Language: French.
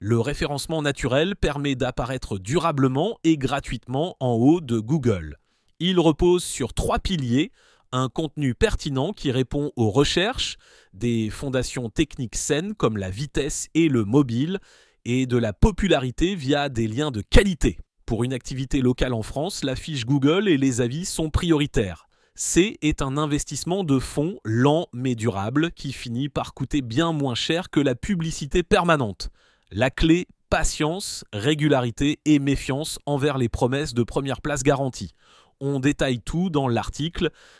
Le référencement naturel permet d'apparaître durablement et gratuitement en haut de Google. Il repose sur 3 piliers: un contenu pertinent qui répond aux recherches, des fondations techniques saines comme la vitesse et le mobile, et de la popularité via des liens de qualité. Pour une activité locale en France, la fiche Google et les avis sont prioritaires. C est un investissement de fonds lent mais durable qui finit par coûter bien moins cher que la publicité permanente. La clé: patience, régularité et méfiance envers les promesses de première place garantie. On détaille tout dans l'article.